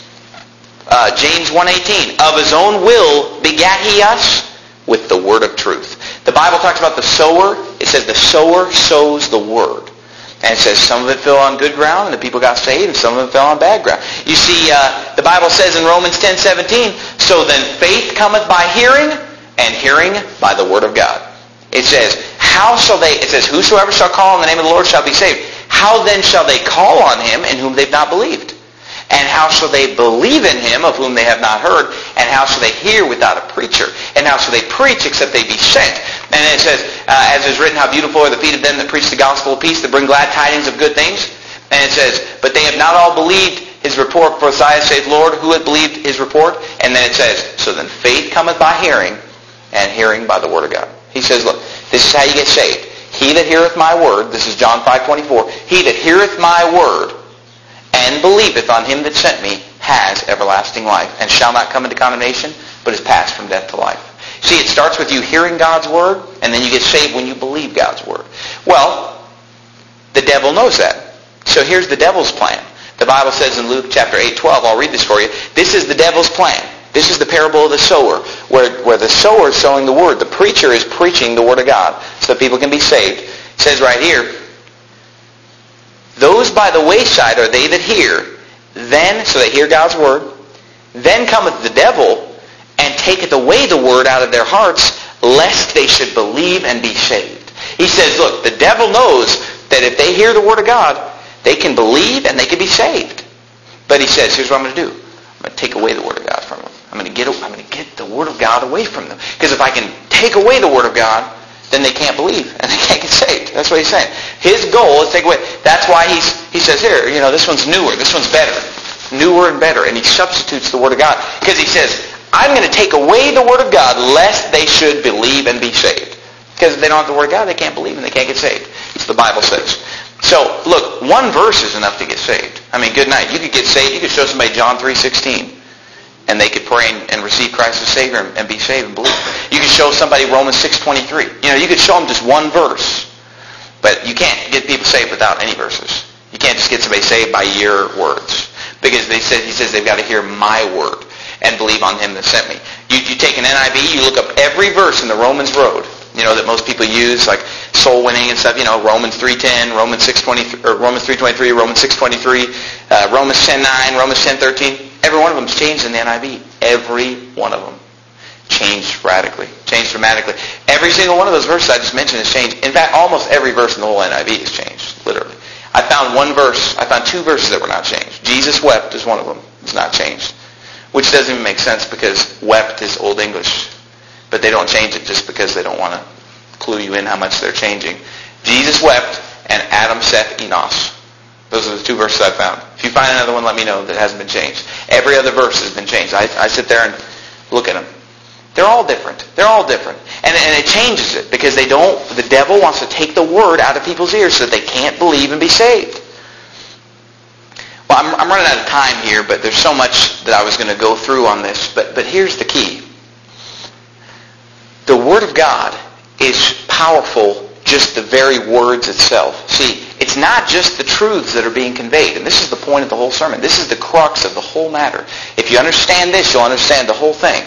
Uh, James one eighteen, of His own will begat He us with the word of truth. The Bible talks about the sower. It says the sower sows the word. And it says some of it fell on good ground and the people got saved, and some of it fell on bad ground. You see, uh, the Bible says in Romans ten seventeen, so then faith cometh by hearing, and hearing by the word of God. It says, how shall they, it says, whosoever shall call on the name of the Lord shall be saved. How then shall they call on Him in whom they've not believed? And how shall they believe in Him of whom they have not heard? And how shall they hear without a preacher? And how shall they preach except they be sent? And it says, uh, as is written, how beautiful are the feet of them that preach the gospel of peace, that bring glad tidings of good things. And it says, but they have not all believed His report, for Isaiah saith, Lord, who hath believed His report? And then it says, so then faith cometh by hearing, and hearing by the word of God. He says, look, this is how you get saved. He that heareth my word, this is John five twenty-four, he that heareth my word and believeth on Him that sent me has everlasting life, and shall not come into condemnation, but is passed from death to life. See, it starts with you hearing God's word, and then you get saved when you believe God's word. Well, the devil knows that. So here's the devil's plan. The Bible says in Luke chapter eight twelve, I'll read this for you, this is the devil's plan. This is the parable of the sower, where, where the sower is sowing the word. The preacher is preaching the word of God so that people can be saved. It says right here, those by the wayside are they that hear, then, so they hear God's word, then cometh the devil and taketh away the word out of their hearts, lest they should believe and be saved. He says, look, the devil knows that if they hear the word of God, they can believe and they can be saved. But he says, here's what I'm going to do. I'm going to take away the word of God from them. I'm going to get I'm going to get the word of God away from them. Because if I can take away the word of God, then they can't believe and they can't get saved. That's what he's saying. His goal is to take away. That's why he's he says here, you know, this one's newer, this one's better, newer and better, and he substitutes the word of God because he says, I'm going to take away the word of God lest they should believe and be saved. Because if they don't have the word of God, they can't believe and they can't get saved. It's the Bible says. So So, look, one verse is enough to get saved. I mean, good night. You could get saved. You could show somebody John three sixteen, and they could pray and, and receive Christ as Savior and, and be saved and believe. You could show somebody Romans six twenty-three. You know, you could show them just one verse. But you can't get people saved without any verses. You can't just get somebody saved by your words. Because they said, he says they've got to hear my word and believe on him that sent me. You, you take an N I V, you look up every verse in the Romans road, you know, that most people use, like soul winning and stuff, you know, Romans three ten, Romans six twenty, or Romans three twenty-three, Romans six twenty-three, uh, Romans ten nine, Romans ten thirteen. Every one of them is changed in the N I V. Every one of them. Changed radically. Changed dramatically. Every single one of those verses I just mentioned is changed. In fact, almost every verse in the whole N I V is changed, literally. I found one verse, I found two verses that were not changed. Jesus wept is one of them. It's not changed. Which doesn't even make sense because wept is Old English. But they don't change it just because they don't want to clue you in how much they're changing. Jesus wept and Adam saith Enos. Those are the two verses I found. If you find another one, let me know that hasn't been changed. Every other verse has been changed. I, I sit there and look at them. They're all different. They're all different. And, and it changes it because they don't, the devil wants to take the word out of people's ears so that they can't believe and be saved. Well, I'm, I'm running out of time here, but there's so much that I was going to go through on this. But, but here's the key. The Word of God is powerful, just the very words itself. See, it's not just the truths that are being conveyed. And this is the point of the whole sermon. This is the crux of the whole matter. If you understand this, you'll understand the whole thing.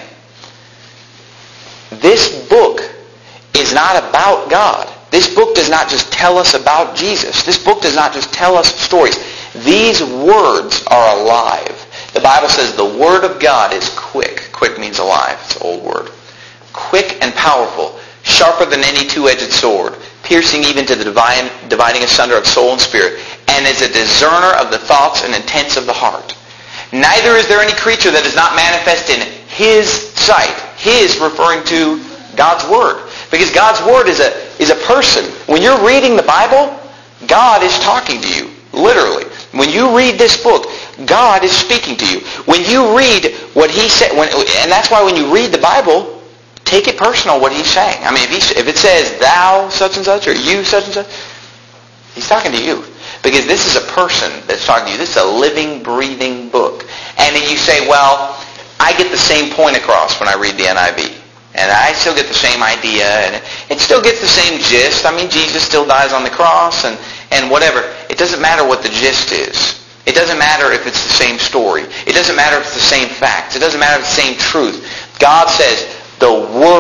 This book is not about God. This book does not just tell us about Jesus. This book does not just tell us stories. These words are alive. The Bible says the Word of God is quick. Quick means alive. It's an old word. Quick and powerful, sharper than any two-edged sword, piercing even to the divine, dividing asunder of soul and spirit, and is a discerner of the thoughts and intents of the heart. Neither is there any creature that is not manifest in His sight. His referring to God's Word. Because God's Word is a, is a person. When you're reading the Bible, God is talking to you, literally. When you read this book, God is speaking to you. When you read what He said, when, and that's why when you read the Bible, take it personal what He's saying. I mean, if, he, if it says, thou such and such, or you such and such, He's talking to you. Because this is a person that's talking to you. This is a living, breathing book. And then you say, well, I get the same point across when I read the N I V. And I still get the same idea, and it still gets the same gist. I mean, Jesus still dies on the cross, and, and whatever. It doesn't matter what the gist is. It doesn't matter if it's the same story. It doesn't matter if it's the same facts. It doesn't matter if it's the same truth. God says, the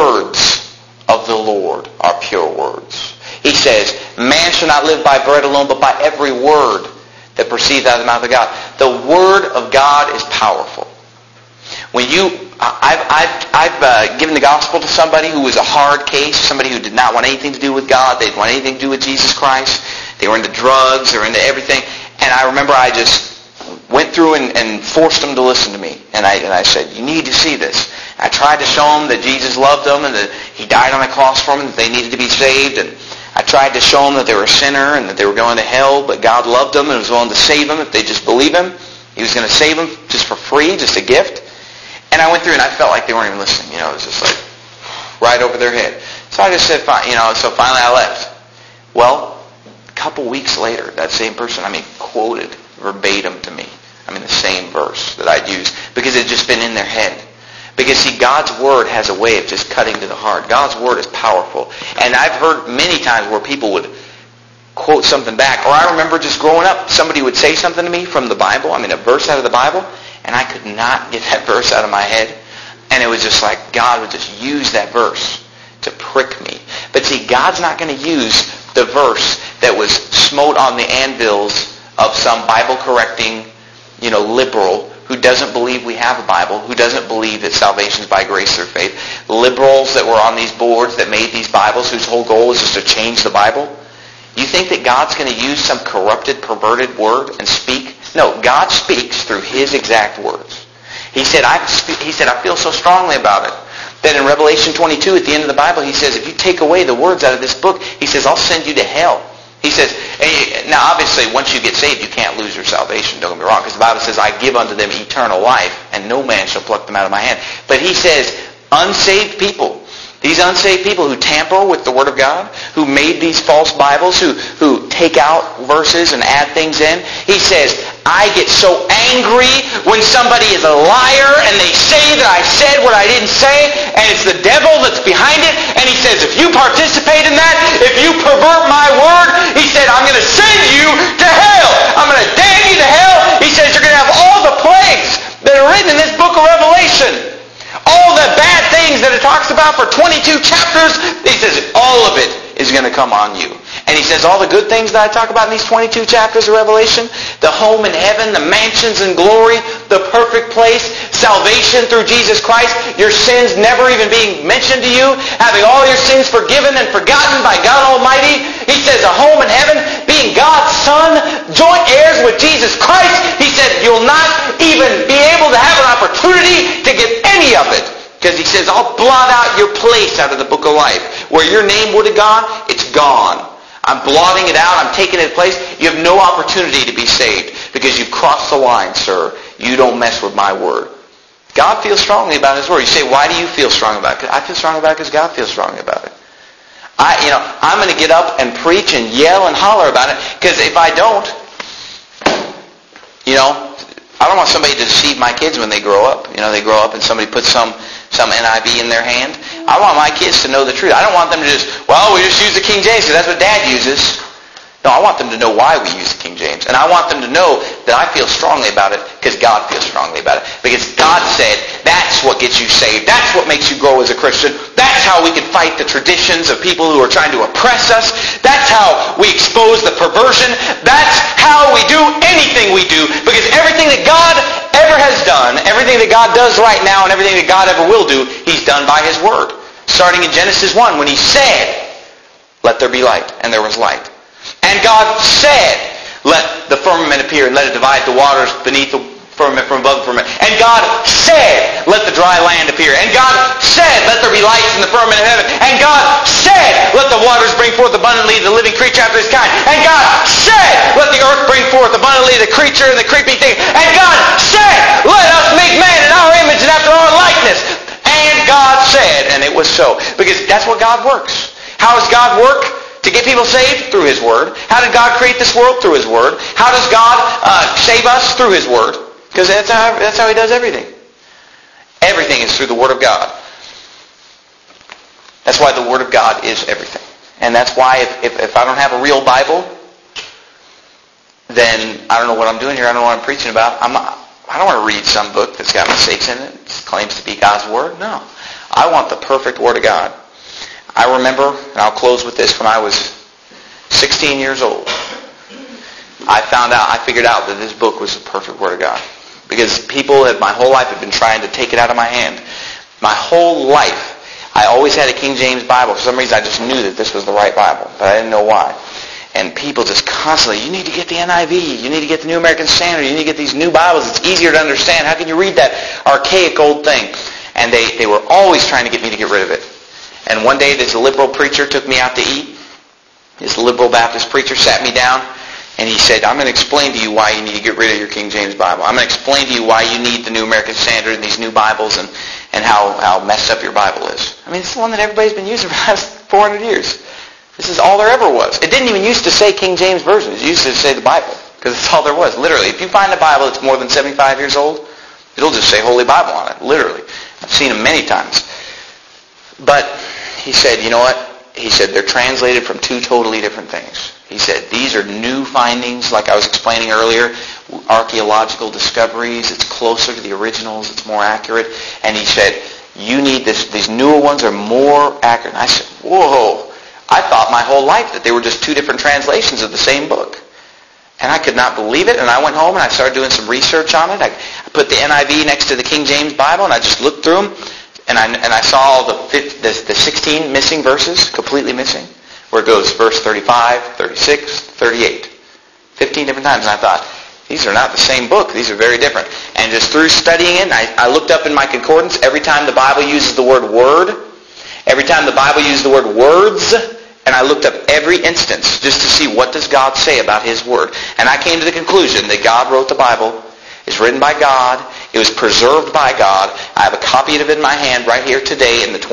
words of the Lord are pure words. He says, man shall not live by bread alone, but by every word that proceeds out of the mouth of God. The Word of God is powerful. When you, I've, I've, I've uh, given the gospel to somebody who was a hard case, somebody who did not want anything to do with God. They didn't want anything to do with Jesus Christ. They were into drugs. They were into everything. And I remember I just went through and, and forced them to listen to me. And I, and I said, you need to see this. I tried to show them that Jesus loved them and that He died on the cross for them, that they needed to be saved. And I tried to show them that they were a sinner and that they were going to hell, but God loved them and was willing to save them if they just believe Him. He was going to save them just for free, just a gift. And I went through and I felt like they weren't even listening. You know, it was just like right over their head. So I just said, fine. You know, so finally I left. Well, a couple weeks later, that same person, I mean, quoted verbatim to me. I mean, the same verse that I'd used because it had just been in their head. Because, see, God's Word has a way of just cutting to the heart. God's Word is powerful. And I've heard many times where people would quote something back. Or I remember just growing up, somebody would say something to me from the Bible, I mean, a verse out of the Bible, and I could not get that verse out of my head. And it was just like God would just use that verse to prick me. But see, God's not going to use the verse that was smote on the anvils of some Bible-correcting, you know, liberal who doesn't believe we have a Bible, who doesn't believe that salvation is by grace through faith. Liberals that were on these boards that made these Bibles whose whole goal is just to change the Bible. You think that God's going to use some corrupted, perverted word and speak? No, God speaks through His exact words. He said, I, he said, I feel so strongly about it that in Revelation twenty-two, at the end of the Bible, He says, if you take away the words out of this book, He says, I'll send you to hell. He says, now obviously, once you get saved, you can't lose your salvation, don't get me wrong, because the Bible says, I give unto them eternal life, and no man shall pluck them out of my hand. But He says, unsaved people, These unsaved people who tamper with the Word of God, who made these false Bibles, who, who take out verses and add things in, he says, I get so angry when somebody is a liar and they say that I said what I didn't say, and it's the devil that's behind it. And he says, if you participate in that, if you pervert my word, he said, I'm going to send you to hell. I'm going to damn you to hell. He says, you're going to have all the plagues that are written in this book of Revelation. All the bad things that it talks about for twenty-two chapters, he says all of it is going to come on you. And he says all the good things that I talk about in these twenty-two chapters of Revelation, the home in heaven, the mansions in glory, the perfect place, salvation through Jesus Christ, your sins never even being mentioned to you, having all your sins forgiven and forgotten by God Almighty. He says a home in heaven, being God's son, joint heirs with Jesus Christ. He said you'll not even be able to have an opportunity to get any of it. Because he says, I'll blot out your place out of the book of life. Where your name would have gone, it's gone. I'm blotting it out. I'm taking it in place. You have no opportunity to be saved because you've crossed the line, sir. You don't mess with my word. God feels strongly about his word. You say, why do you feel strong about it? I feel strong about it because God feels strongly about it. I, you know, I'm going to get up and preach and yell and holler about it because if I don't, you know, I don't want somebody to deceive my kids when they grow up. You know, they grow up and somebody puts some some N I V in their hand. I want my kids to know the truth. I don't want them to just, well, we just use the King James because that's what Dad uses. No, I want them to know why we use the King James. And I want them to know that I feel strongly about it because God feels strongly about it. Because God said that's what gets you saved. That's what makes you grow as a Christian. That's how we can fight the traditions of people who are trying to oppress us. That's how we expose the perversion. That's how we do anything we do. Because everything that God ever has done, everything that God does right now, and everything that God ever will do, he's done by his word. Starting in Genesis one, when he said, let there be light, and there was light. And God said, let the firmament appear and let it divide the waters beneath the firmament from above the firmament. And God said, let the dry land appear. And God said, let there be lights in the firmament of heaven. And God said, let the waters bring forth abundantly the living creature after his kind. And God said, let the earth bring forth abundantly the creature and the creeping thing. And God said, let us make man in our image and after our likeness. And God said, and it was so. Because that's what God works. How does God work? To get people saved? Through his word. How did God create this world? Through his word. How does God uh, save us? Through his word. Because that's how, that's how he does everything. Everything is through the word of God. That's why the word of God is everything. And that's why if, if, if I don't have a real Bible, then I don't know what I'm doing here. I don't know what I'm preaching about. I'm not, I don't want to read some book that's got mistakes in it. It claims to be God's word. No. I want the perfect word of God. I remember, and I'll close with this, when I was sixteen years old, I found out, I figured out that this book was the perfect word of God. Because people had, my whole life had been trying to take it out of my hand. My whole life, I always had a King James Bible. For some reason, I just knew that this was the right Bible, but I didn't know why. And people just constantly, you need to get the N I V, you need to get the New American Standard, you need to get these new Bibles. It's easier to understand. How can you read that archaic old thing? And they, they were always trying to get me to get rid of it. And one day this liberal preacher took me out to eat. This liberal Baptist preacher sat me down and he said, I'm going to explain to you why you need to get rid of your King James Bible. I'm going to explain to you why you need the New American Standard and these new Bibles and, and how, how messed up your Bible is. I mean, it's the one that everybody's been using for the last four hundred years. This is all there ever was. It didn't even used to say King James Version. It used to say the Bible because it's all there was. Literally, if you find a Bible that's more than seventy-five years old, it'll just say Holy Bible on it. Literally. I've seen them many times. But he said, you know what? He said, they're translated from two totally different things. He said, these are new findings, like I was explaining earlier, archaeological discoveries. It's closer to the originals. It's more accurate. And he said, you need this. These newer ones are more accurate. And I said, whoa. I thought my whole life that they were just two different translations of the same book. And I could not believe it. And I went home and I started doing some research on it. I put the N I V next to the King James Bible and I just looked through them. And I, and I saw all the, the, the sixteen missing verses, completely missing, where it goes verse thirty-five, thirty-six, thirty-eight. fifteen different times. And I thought, these are not the same book. These are very different. And just through studying it, I, I looked up in my concordance, every time the Bible uses the word word, every time the Bible uses the word words, and I looked up every instance just to see what does God say about his word. And I came to the conclusion that God wrote the Bible. It's written by God. It was preserved by God. I have a copy of it in my hand right here today in the twenty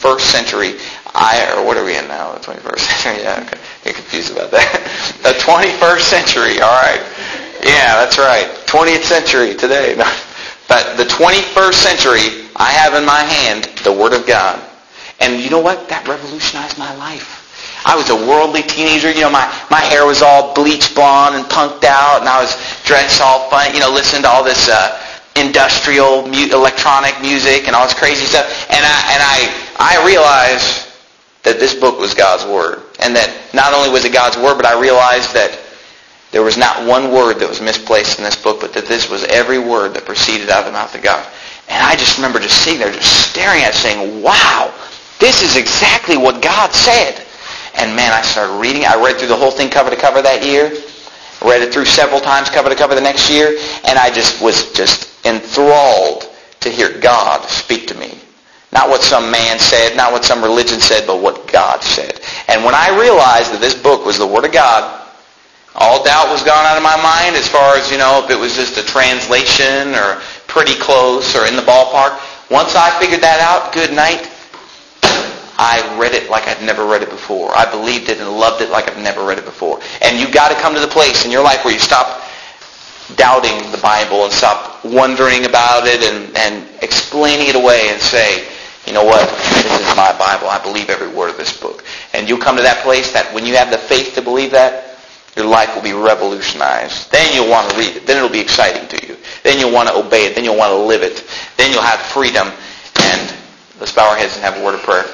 twenty-first century, I, or what are we in now? The twenty-first century? Yeah, okay. Get confused about that. The twenty-first century, all right. Yeah, that's right. twentieth century today. But the twenty-first century, I have in my hand the Word of God. And you know what? That revolutionized my life. I was a worldly teenager. You know, my, my hair was all bleach blonde and punked out, and I was dressed all funny, you know, listening to all this uh, industrial mu- electronic music and all this crazy stuff. And I, and I, I realized that this book was God's Word. And that not only was it God's Word, but I realized that there was not one word that was misplaced in this book, but that this was every word that proceeded out of the mouth of God. And I just remember just sitting there, just staring at it, saying, wow, this is exactly what God said. And man, I started reading. I read through the whole thing cover to cover that year. Read it through several times cover to cover the next year. And I just was just enthralled to hear God speak to me. Not what some man said, not what some religion said, but what God said. And when I realized that this book was the Word of God, all doubt was gone out of my mind as far as, you know, if it was just a translation or pretty close or in the ballpark. Once I figured that out, good night, I read it like I'd never read it before. I believed it and loved it like I've never read it before. And you've got to come to the place in your life where you stop doubting the Bible and stop wondering about it and, and explaining it away and say, you know what, this is my Bible. I believe every word of this book. And you'll come to that place that when you have the faith to believe that, your life will be revolutionized. Then you'll want to read it. Then it'll be exciting to you. Then you'll want to obey it. Then you'll want to live it. Then you'll have freedom. And let's bow our heads and have a word of prayer.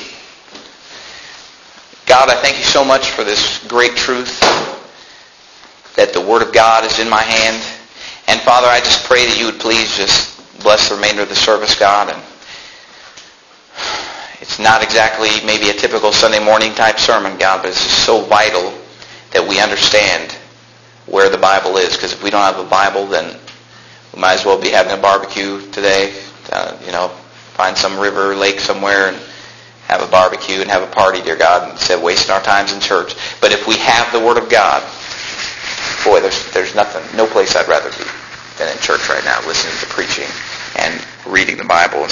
God, I thank you so much for this great truth that the Word of God is in my hand. And Father, I just pray that you would please just bless the remainder of the service, God. And it's not exactly maybe a typical Sunday morning type sermon, God, but it's just so vital that we understand where the Bible is. Because if we don't have a Bible, then we might as well be having a barbecue today. Uh, you know, find some river or lake somewhere and have a barbecue and have a party, dear God, instead of wasting our times in church. But if we have the Word of God, boy, there's there's nothing, no place I'd rather be than in church right now, listening to preaching and reading the Bible.